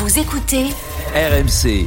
Vous écoutez RMC.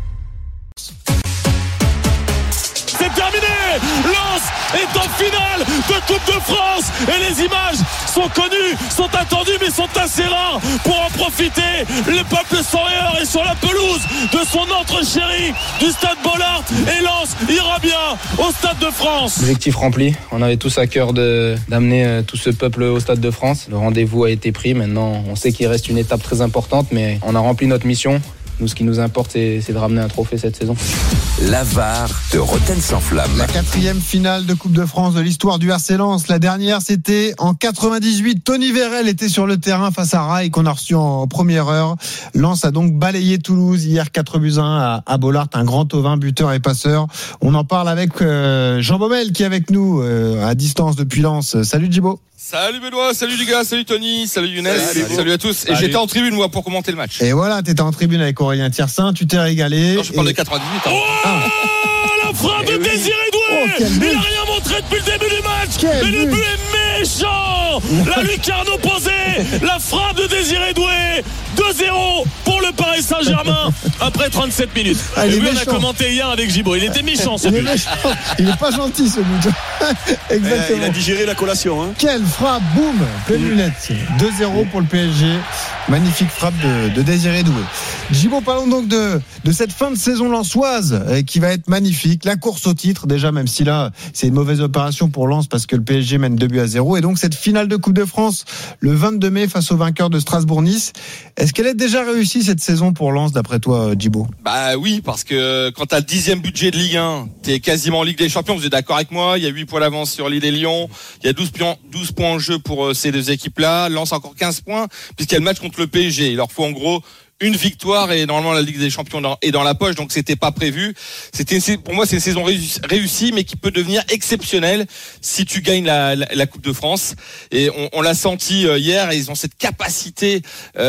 C'est terminé. Lens est en finale de Coupe de France et les images sont connues, sont attendues mais sont assez rares pour en profiter. Le peuple sourieur est sur la pelouse de son entre chéri du stade Bollaert et Lens ira bien au Stade de France. Objectif rempli, on avait tous à cœur d'amener tout ce peuple au Stade de France. Le rendez-vous a été pris, maintenant on sait qu'il reste une étape très importante mais on a rempli notre mission. Nous, ce qui nous importe, c'est de ramener un trophée cette saison. La VAR de Rotten sans flamme. La 4e finale de Coupe de France de l'histoire du RC Lens. La dernière, c'était en 98. Tony Vérel était sur le terrain face à Rai qu'on a reçu en première heure. Lens a donc balayé Toulouse hier 4-1 à Bollaert. Un grand ovin, buteur et passeur. On en parle avec Jean Baumel qui est avec nous à distance depuis Lens. Salut Djibo. Salut Benoît, salut les gars, salut Tony, salut Younes, salut à tous. Et j'étais en tribune moi pour commenter le match. Et voilà, t'étais en tribune avec Aurélien Tiersin, tu t'es régalé. Non, je parle de 98. Hein. Oh, la frappe de Désiré Doué. Il n'a rien montré depuis le début du match. Mais le but est méchant. La lucarne opposée, la frappe de Désiré Doué. 2-0 pour le Paris Saint-Germain après 37 minutes. Et lui, on a commenté hier avec Gibo. Il était méchant ce but. Il n'est pas gentil ce but. Exactement. Il a digéré la collation. Hein. Quelle frappe, boum, pleine lunette. 2-0 pour le PSG. Magnifique frappe de Désiré Doué. Gibo, parlons donc de cette fin de saison lensoise qui va être magnifique. La course au titre, déjà, même si là, c'est une mauvaise opération pour Lens parce que le PSG mène 2-0. Et donc, cette finale de Coupe de France le 22 mai face au vainqueur de Strasbourg-Nice. Est-ce qu'elle est déjà réussie cette saison pour Lens, d'après toi, Djibo ? Bah oui, parce que quand t'as le 10e budget de Ligue 1, t'es quasiment en Ligue des Champions, vous êtes d'accord avec moi, il y a 8 points d'avance sur Lille et Lyon, il y a 12 points en jeu pour ces deux équipes-là, Lens encore 15 points, puisqu'il y a le match contre le PSG. Il leur faut en gros une victoire et normalement la Ligue des Champions est dans la poche, donc c'était pas prévu. Pour moi, c'est une saison réussie, mais qui peut devenir exceptionnelle si tu gagnes la Coupe de France. Et on l'a senti hier, et ils ont cette capacité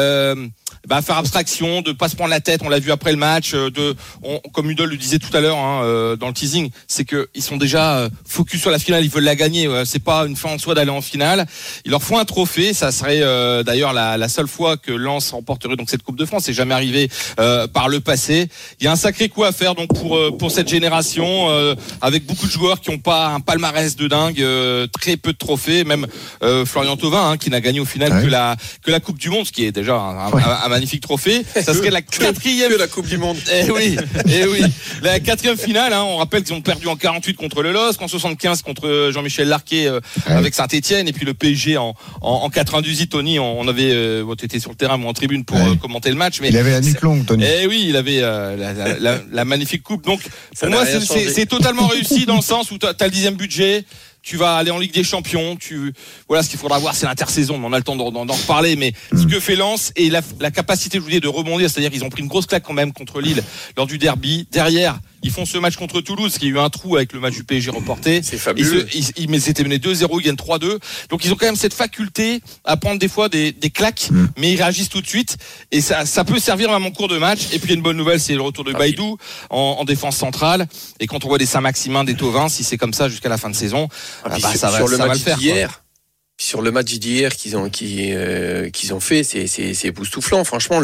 à faire abstraction, de pas se prendre la tête. On l'a vu après le match. Comme Udol le disait tout à l'heure dans le teasing, c'est que ils sont déjà focus sur la finale. Ils veulent la gagner. C'est pas une fin en soi d'aller en finale. Il leur faut un trophée. Ça serait d'ailleurs la seule fois que Lens remporterait donc cette Coupe de France. C'est jamais arrivé par le passé. Il y a un sacré coup à faire donc pour cette génération avec beaucoup de joueurs qui n'ont pas un palmarès de dingue, très peu de trophées. Même Florian Thauvin qui n'a gagné au final que la Coupe du Monde, ce qui est déjà un magnifique trophée. Ça serait la 4e que la Coupe du Monde. Eh oui. La 4e finale. On rappelle qu'ils ont perdu en 48 contre le LOSC, en 75 contre Jean-Michel Larquet avec Saint-Etienne, et puis le PSG en 98. Tony, on avait été sur le terrain, moi en tribune pour commenter le match. Mais il avait la nuque longue, Tony. Eh oui, il avait la magnifique coupe. Donc pour moi, c'est totalement réussi dans le sens où t'as le 10e budget. Tu vas aller en Ligue des Champions. Voilà, ce qu'il faudra voir, c'est l'intersaison. Mais on a le temps d'en reparler. Mais ce que fait Lens et la capacité, je vous dis, de rebondir, c'est-à-dire qu'ils ont pris une grosse claque quand même contre Lille lors du derby. Derrière, ils font ce match contre Toulouse, qui a eu un trou avec le match du PSG reporté. C'est fabuleux. Ils s'étaient menés 2-0, ils gagnent 3-2. Donc ils ont quand même cette faculté à prendre des fois des claques, mais ils réagissent tout de suite. Et ça peut servir même en cours de match. Et puis il y a une bonne nouvelle, c'est le retour de Baïdou en défense centrale. Et quand on voit des Saint-Maximin, des Thauvin, si c'est comme ça jusqu'à la fin de saison, ça va le faire. Sur le match d'hier qu'ils ont fait, c'est époustouflant. Franchement,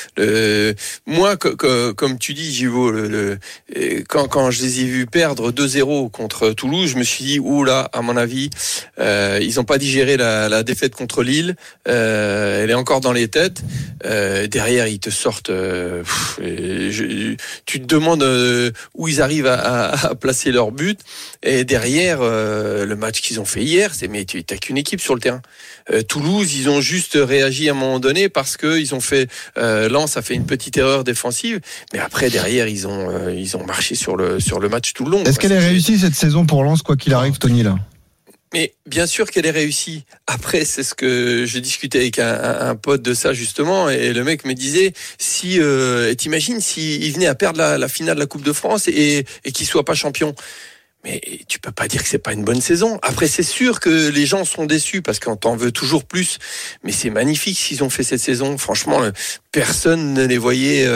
moi, comme tu dis, Givo, quand je les ai vus perdre 2-0 contre Toulouse, je me suis dit, oula, à mon avis, ils n'ont pas digéré la défaite contre Lille. Elle est encore dans les têtes. Derrière, ils te sortent. Tu te demandes où ils arrivent à placer leur but. Et derrière, le match qu'ils ont fait hier, mais tu n'as qu'une équipe sur le terrain. Toulouse, ils ont juste réagi à un moment donné parce que ils ont fait Lens a fait une petite erreur défensive, mais après derrière ils ont marché sur le match tout le long. Est-ce qu'elle est réussie cette saison pour Lens, quoi qu'il arrive, Tony, là ? Mais bien sûr qu'elle est réussie. Après, c'est ce que je discutais avec un pote de ça justement, et le mec me disait t'imagines s'il venait à perdre la finale de la Coupe de France et qu'il soit pas champion. mais tu peux pas dire que c'est pas une bonne saison. Après, c'est sûr que les gens sont déçus parce qu'on t'en veut toujours plus, mais c'est magnifique ce qu'ils ont fait cette saison. Franchement, personne ne les voyait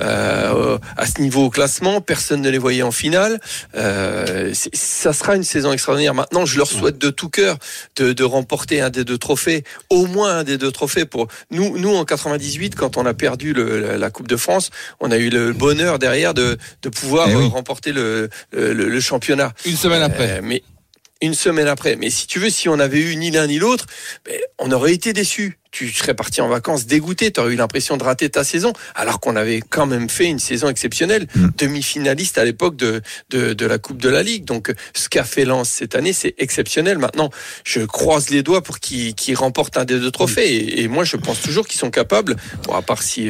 à ce niveau au classement, personne ne les voyait en finale. Ça sera une saison extraordinaire. Maintenant, je leur souhaite de tout cœur de remporter un des 2 trophées, au moins un des 2 trophées. Pour nous en 98, quand on a perdu la Coupe de France, on a eu le bonheur derrière de pouvoir remporter le championnat. Une semaine après. Mais une semaine après. Mais si tu veux, si on avait eu ni l'un ni l'autre, on aurait été déçus. Tu serais parti en vacances dégoûté, tu aurais eu l'impression de rater ta saison, alors qu'on avait quand même fait une saison exceptionnelle, demi-finaliste à l'époque de la Coupe de la Ligue. Donc ce qu'a fait Lens cette année, c'est exceptionnel. Maintenant, je croise les doigts pour qu'ils remportent un des 2 trophées. Et moi, je pense toujours qu'ils sont capables, bon, à part si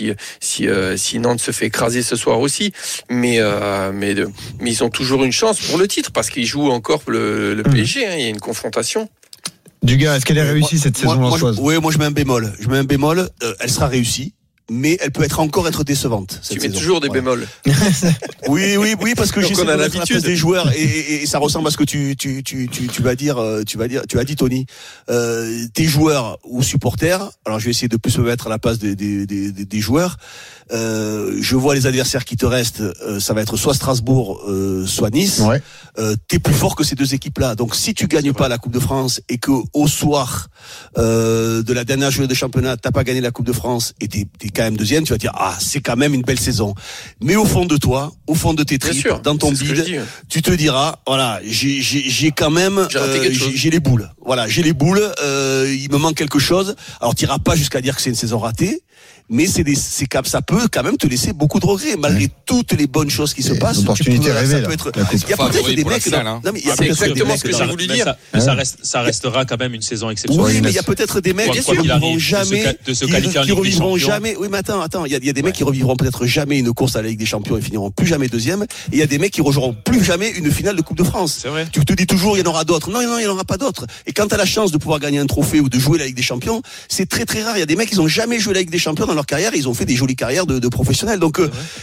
Nantes se fait écraser ce soir aussi, mais ils ont toujours une chance pour le titre, parce qu'ils jouent encore le PSG, il y a une confrontation. Dugas, est-ce qu'elle est réussie cette saison lensoise? Moi je mets un bémol. Elle sera réussie, mais elle peut être décevante. Tu mets toujours des bémols. Oui, parce que j'essaie on a de mettre à la l'habitude place des joueurs et ça ressemble à ce que tu vas dire, tu as dit Tony. Tes joueurs ou supporters. Alors je vais essayer de plus me mettre à la place des joueurs. Je vois les adversaires qui te restent, ça va être soit Strasbourg, soit Nice. Ouais. T'es plus fort que ces 2 équipes-là. Donc si tu gagnes pas la Coupe de France et que au soir de la dernière journée de championnat, t'as pas gagné la Coupe de France et t'es quand même 2e, tu vas dire c'est quand même une belle saison. Mais au fond de toi, au fond de tes tripes, dans ton bide, tu te diras voilà, j'ai quand même j'ai les boules. Voilà, j'ai les boules, il me manque quelque chose. Alors t'iras pas jusqu'à dire que c'est une saison ratée, mais ça peut quand même te laisser beaucoup de regrets malgré toutes les bonnes choses qui se passent. L'opportunité rêvée, il y a peut-être des mecs c'est exactement ce que j'ai voulu dire. Mais ça restera quand même une saison exceptionnelle. Oui, mais il y a peut-être des mecs qui revivront jamais, qui revivront jamais. Oui, mais attends, il y a des mecs qui revivront peut-être jamais une course à la Ligue des Champions et finiront plus jamais 2e. Et il y a des mecs qui rejoueront plus jamais une finale de Coupe de France. C'est vrai. Tu te dis toujours il y en aura d'autres. Non, il n'y en aura pas d'autres. Et quand tu as la chance de pouvoir gagner un trophée ou de jouer la Ligue des Champions, c'est très très rare. Il y a des mecs qui n'ont jamais joué la Ligue des Champions dans leur carrière. Ils ont fait des jolies carrières de professionnels. Donc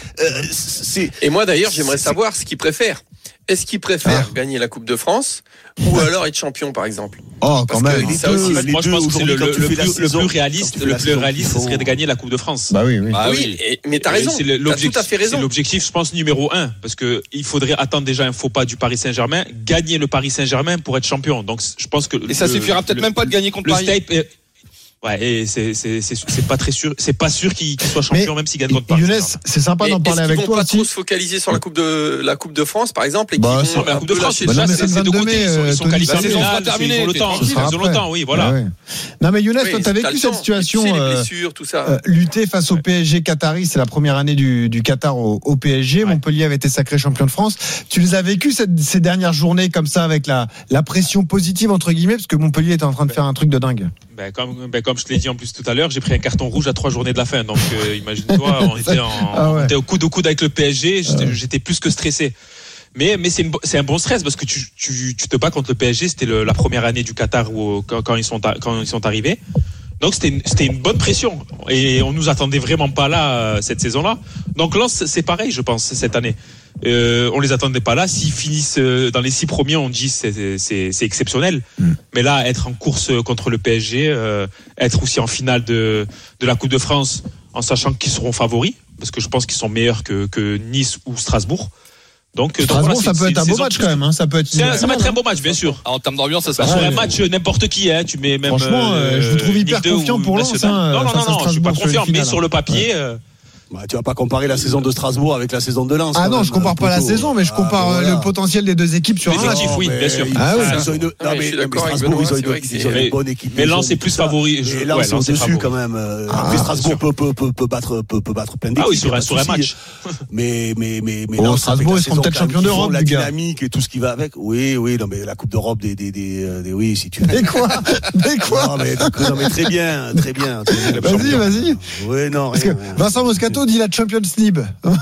Et moi d'ailleurs, j'aimerais savoir ce qu'ils préfèrent. Est-ce qu'ils préfèrent gagner la Coupe de France ou alors être champion, par exemple? Quand même. Moi, je pense que c'est le plus réaliste. Le plus réaliste, ce serait de gagner la Coupe de France. Oui. Mais t'as raison. T'as tout à fait raison. C'est l'objectif, je pense, numéro 1, parce que il faudrait attendre déjà un faux pas du Paris Saint-Germain, gagner le Paris Saint-Germain pour être champion. Donc, je pense que et ça suffira peut-être même pas de gagner contre Paris. Ouais, et c'est pas très sûr, c'est pas sûr qu'il soit champion même s'il gagne contre Paris. Younes, c'est sympa d'en parler avec toi. Ils vont pas trop se focaliser sur la Coupe de France, par exemple, et qui vont la Coupe de France, c'est de côté, ils sont qualifiés. Ils ont le temps, oui, voilà. Non mais Younes, toi t'as vécu cette situation, lutter face au PSG qatari, c'est la première année du Qatar au PSG. Montpellier avait été sacré champion de France. Tu les as vécu ces dernières journées comme ça avec la pression positive entre guillemets, parce que Montpellier était en train de faire un truc de dingue. Comme je te l'ai dit en plus tout à l'heure, j'ai pris un carton rouge à 3 journées de la fin. Donc imagine-toi, on était au coude avec le PSG. J'étais plus que stressé. Mais c'est un bon stress parce que tu te bats contre le PSG. C'était la première année du Qatar quand ils sont arrivés. Donc c'était une bonne pression et on nous attendait vraiment pas là cette saison-là. Donc Lens c'est pareil, je pense, cette année. On les attendait pas là. S'ils finissent dans les 6 premiers, on dit c'est exceptionnel. Mais là, être en course contre le PSG, être aussi en finale de la Coupe de France, en sachant qu'ils seront favoris, parce que je pense qu'ils sont meilleurs que Nice ou Strasbourg. Donc Strasbourg, ça peut être un beau match quand même. Hein. Ça va être un beau match, bien sûr. En termes d'ambiance, ça sera sur un match n'importe qui. Tu mets même. Franchement, je vous trouve hyper confiant pour Lens. Non, je suis pas confiant, mais sur le papier. Tu vas pas comparer la saison de Strasbourg avec la saison de Lens. Non, je compare pas la saison, mais je compare le potentiel des 2 équipes sur un match. Oui, bien sûr. Je suis d'accord avec Benoît, ils ont une bonne équipe. Mais Lens est plus favori. Et Lens est au-dessus quand même. Après Strasbourg peut battre plein d'équipes. Ah oui, sur un match. Mais Strasbourg, ils seront peut-être champions d'Europe, la dynamique et tout ce qui va avec. Oui, non mais la Coupe d'Europe oui, si tu veux. Mais quoi? Non mais très bien. Vas-y. Oui, non. Parce que Vincent Moscato Arnaud dit la Champions League.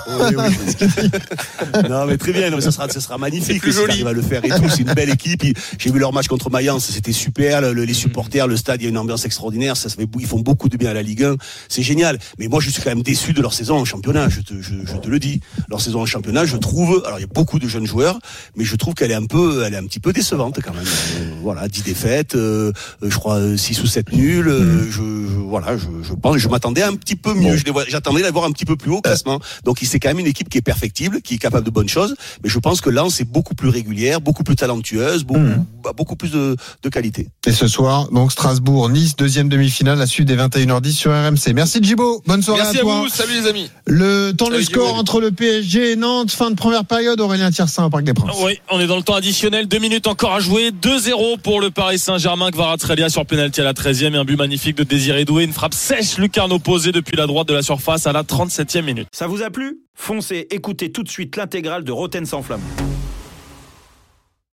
Non, mais très bien. Non, mais ça sera magnifique. Ils arrivent à le faire et tout. C'est une belle équipe. J'ai vu leur match contre Mayence. C'était super. Les supporters, le stade, il y a une ambiance extraordinaire. Ils font beaucoup de bien à la Ligue 1. C'est génial. Mais moi, je suis quand même déçu de leur saison en championnat. Je te le dis. Leur saison en championnat, je trouve, alors il y a beaucoup de jeunes joueurs, mais je trouve qu'elle est un petit peu décevante quand même. Voilà, 10 défaites, je crois 6 ou 7 nuls. Je pense, je m'attendais un petit peu mieux. J'attendais d'avoir un petit peu plus haut au classement. Donc c'est quand même une équipe qui est perfectible, qui est capable de bonnes choses. Mais je pense que Lens est beaucoup plus régulière, beaucoup plus talentueuse, beaucoup plus de qualité. Et ce soir, donc Strasbourg, Nice, deuxième demi-finale, à suite des 21h10 sur RMC. Merci Djibo, bonne soirée à toi. Merci à vous, salut les amis. Le score entre le PSG et Nantes, fin de première période, Aurélien Tiersin au Parc des Princes. Oui, on est dans le temps additionnel, 2 minutes encore à jouer, 2-0 pour le Paris Saint-Germain. Kvaratskhelia sur pénalty à la 13e et un but magnifique de Désiré Doué, une frappe sèche, lucarne opposée depuis la droite de la surface à la 37e minute. Ça vous a plu ? Foncez, écoutez tout de suite l'intégrale de Rotten sans flamme.